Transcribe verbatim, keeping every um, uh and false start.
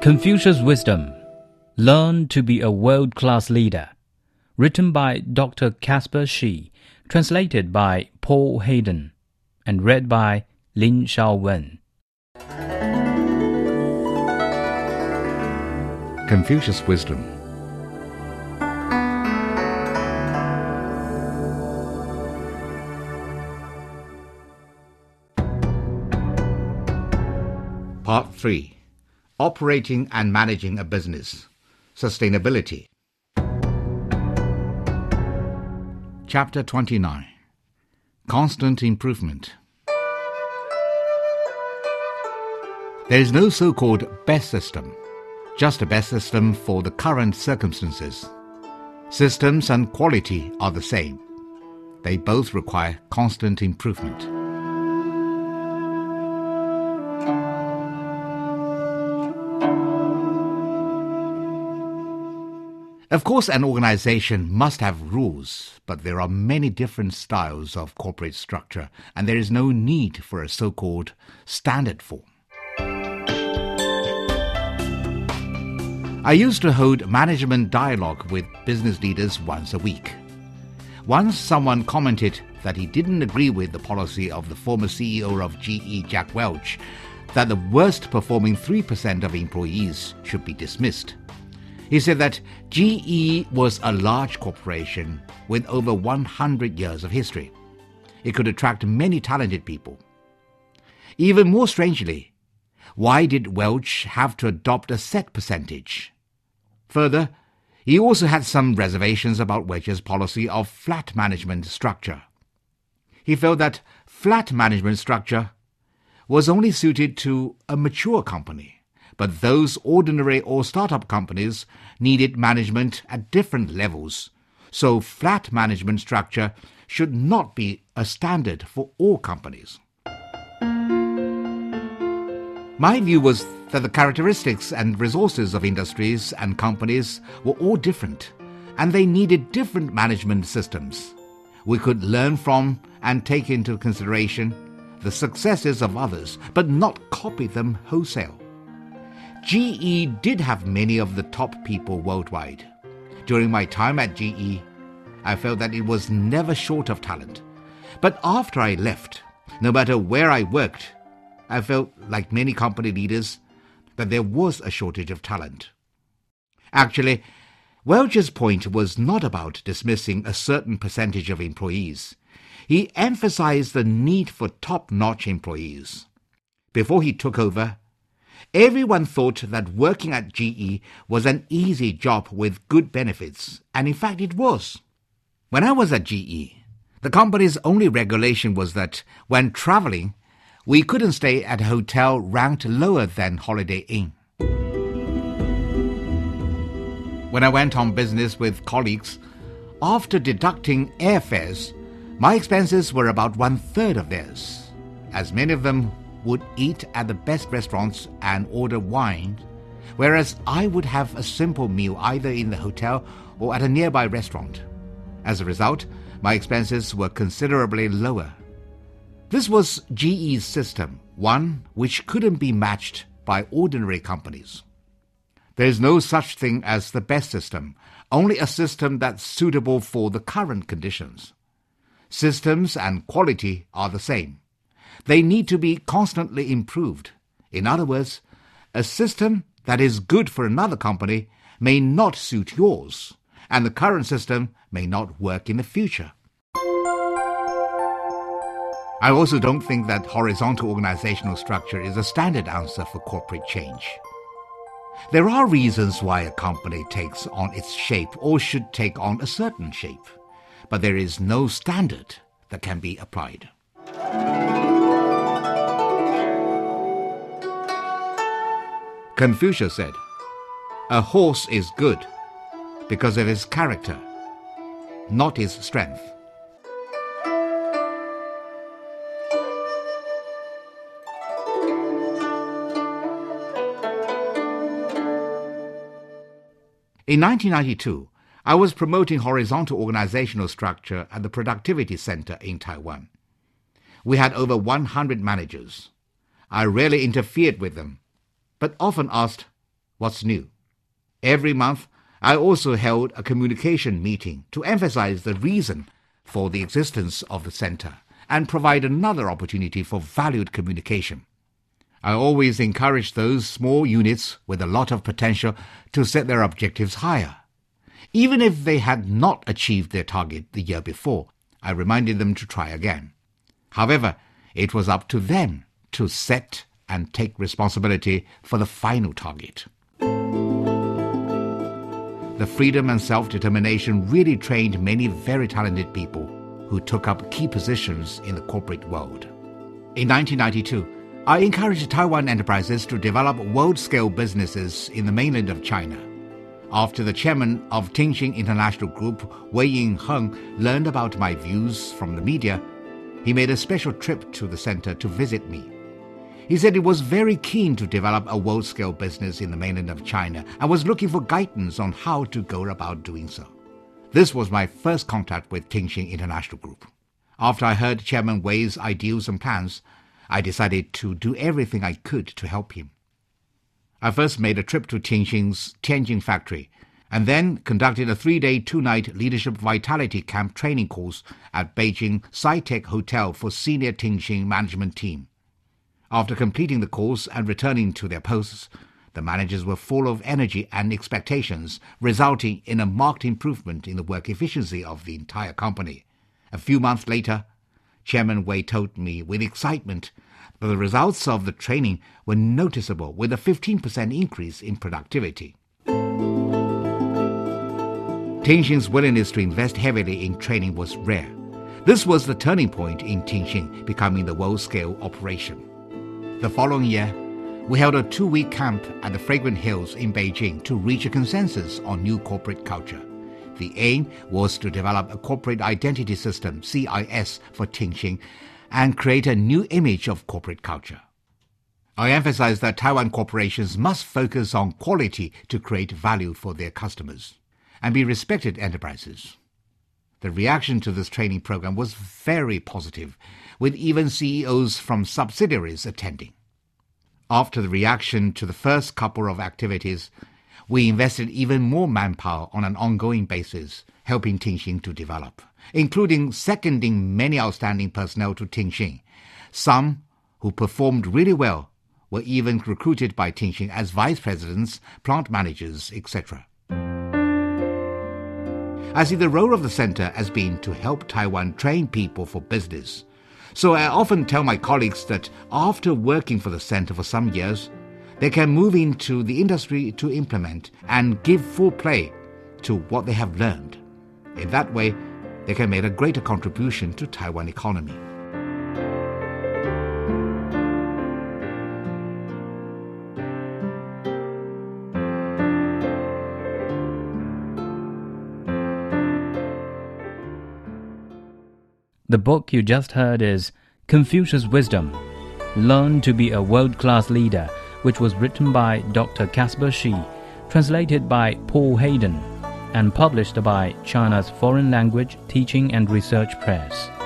Confucius Wisdom. Learn to be a world-class leader. Written by Doctor Caspar Shi, translated by Paul Hayden, and read by Lin Shaowen. Confucius Wisdom. Part three. Operating and Managing a Business. Sustainability. Chapter twenty-nine. Constant Improvement. There is no so-called best system, just a best system for the current circumstances. Systems and quality are the same. They both require constant improvement. Of course, an organization must have rules, but there are many different styles of corporate structure, and there is no need for a so-called standard form. I used to hold management dialogue with business leaders once a week. Once someone commented that he didn't agree with the policy of the former C E O of G E, Jack Welch, that the worst performing three percent of employees should be dismissed. He said that G E was a large corporation with over one hundred years of history. It could attract many talented people. Even more strangely, why did Welch have to adopt a set percentage? Further, he also had some reservations about Welch's policy of flat management structure. He felt that flat management structure was only suited to a mature company, but those ordinary or startup companies needed management at different levels, so flat management structure should not be a standard for all companies. My view was that the characteristics and resources of industries and companies were all different, and they needed different management systems. We could learn from and take into consideration the successes of others, but not copy them wholesale. G E did have many of the top people worldwide. During my time at G E, I felt that it was never short of talent. But after I left, no matter where I worked, I felt, like many company leaders, that there was a shortage of talent. Actually, Welch's point was not about dismissing a certain percentage of employees. He emphasized the need for top-notch employees. Before he took over, everyone thought that working at G E was an easy job with good benefits, and in fact it was. When I was at G E, the company's only regulation was that when traveling, we couldn't stay at a hotel ranked lower than Holiday Inn. When I went on business with colleagues, after deducting airfares, my expenses were about one-third of theirs, as many of them would eat at the best restaurants and order wine, whereas I would have a simple meal either in the hotel or at a nearby restaurant. As a result, my expenses were considerably lower. This was G E's system, one which couldn't be matched by ordinary companies. There is no such thing as the best system, only a system that's suitable for the current conditions. Systems and quality are the same. They need to be constantly improved. In other words, a system that is good for another company may not suit yours, and the current system may not work in the future. I also don't think that horizontal organizational structure is a standard answer for corporate change. There are reasons why a company takes on its shape or should take on a certain shape, but there is no standard that can be applied. Confucius said, "A horse is good because of his character, not his strength." In nineteen ninety-two, I was promoting horizontal organizational structure at the Productivity Center in Taiwan. We had over one hundred managers. I rarely interfered with them, but often asked, what's new. Every month, I also held a communication meeting to emphasize the reason for the existence of the center and provide another opportunity for valued communication. I always encourage those small units with a lot of potential to set their objectives higher. Even if they had not achieved their target the year before, I reminded them to try again. However, it was up to them to set and take responsibility for the final target. The freedom and self-determination really trained many very talented people who took up key positions in the corporate world. In nineteen ninety-two, I encouraged Taiwan enterprises to develop world-scale businesses in the mainland of China. After the chairman of Tingxing International Group, Wei Yingheng, learned about my views from the media, he made a special trip to the center to visit me. He said he was very keen to develop a world-scale business in the mainland of China and was looking for guidance on how to go about doing so. This was my first contact with Tingxing International Group. After I heard Chairman Wei's ideals and plans, I decided to do everything I could to help him. I first made a trip to Tingxing's Tianjin factory and then conducted a three-day, two-night Leadership Vitality Camp training course at Beijing Sci-Tech Hotel for senior Tingxing management team. After completing the course and returning to their posts, the managers were full of energy and expectations, resulting in a marked improvement in the work efficiency of the entire company. A few months later, Chairman Wei told me with excitement that the results of the training were noticeable, with a fifteen percent increase in productivity. Tingxing's willingness to invest heavily in training was rare. This was the turning point in Tingxing becoming the world-scale operation. The following year, we held a two-week camp at the Fragrant Hills in Beijing to reach a consensus on new corporate culture. The aim was to develop a corporate identity system, C I S, for Tingxing and create a new image of corporate culture. I emphasized that Taiwan corporations must focus on quality to create value for their customers and be respected enterprises. The reaction to this training program was very positive, with even C E Os from subsidiaries attending. After the reaction to the first couple of activities, we invested even more manpower on an ongoing basis, helping Tingxing to develop, including seconding many outstanding personnel to Tingxing. Some who performed really well were even recruited by Tingxing as vice presidents, plant managers, et cetera. I see the role of the center as being to help Taiwan train people for business. So I often tell my colleagues that after working for the center for some years, they can move into the industry to implement and give full play to what they have learned. In that way, they can make a greater contribution to Taiwan economy. The book you just heard is Confucius Wisdom, Learn to be a World-Class Leader, which was written by Doctor Caspar Shi, translated by Paul Hayden, and published by China's Foreign Language Teaching and Research Press.